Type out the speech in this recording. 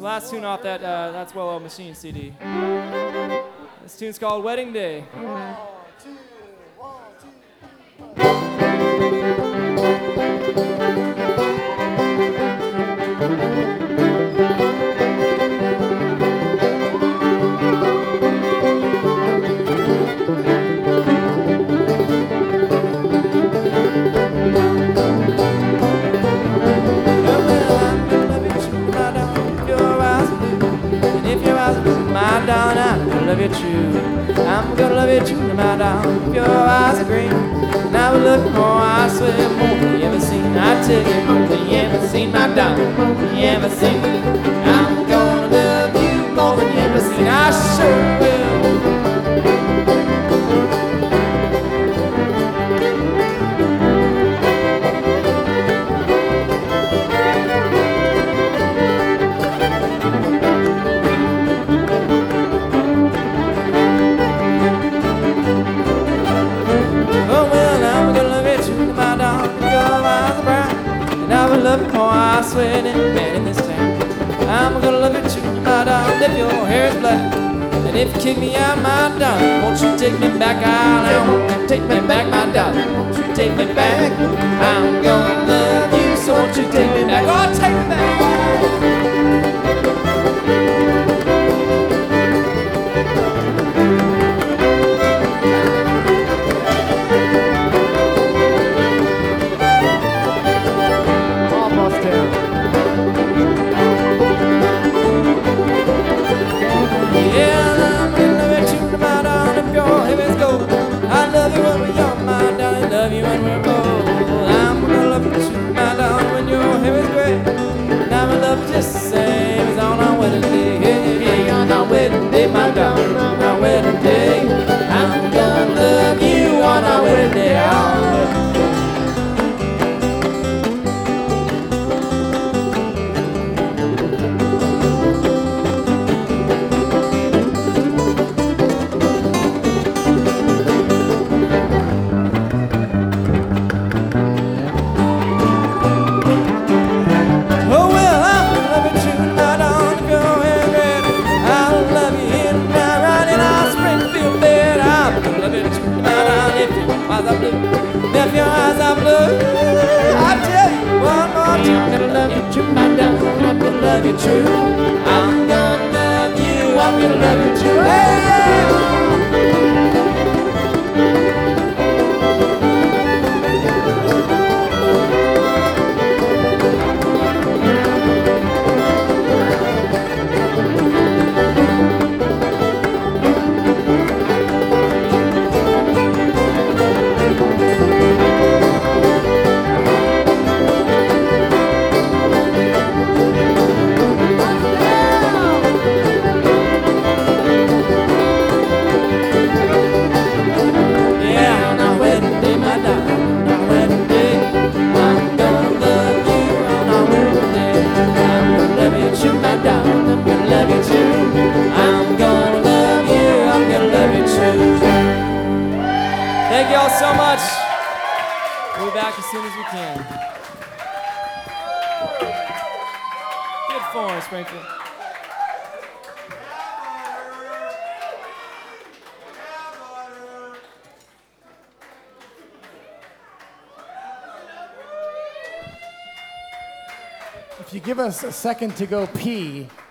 Last tune off that That's Well Oiled Machine CD. This tune's called Wedding Day. My darling, I'm gonna love you true. I'm gonna love you true, my darling. If your eyes are green, and I will look more, I swear, more than you ever seen. I tell you, more than you ever seen, my darling, more than you ever seen. I'm gonna love you more than you ever seen. I sure will. I swear it ain't bad in this town. I'm gonna love you too, my darling, if your hair is black. And if you kick me out, my darling, won't you take me back? I want you to take me back, my darling. Won't you take me back? I'm gonna love you, so won't you take me back? Oh, take me back. Just the same as on our wedding day. Hey, on our wedding day, my darling, on our wedding day. I'm gonna love you on our wedding day. If your eyes are blue, I tell you one more time, I'm gonna love you true, my darling, I'm gonna love you true. I'm gonna love you, I'm gonna love you true. Hey! Thank you all so much. We'll be back as soon as we can. Good form, Springfield. If you give us a second to go pee,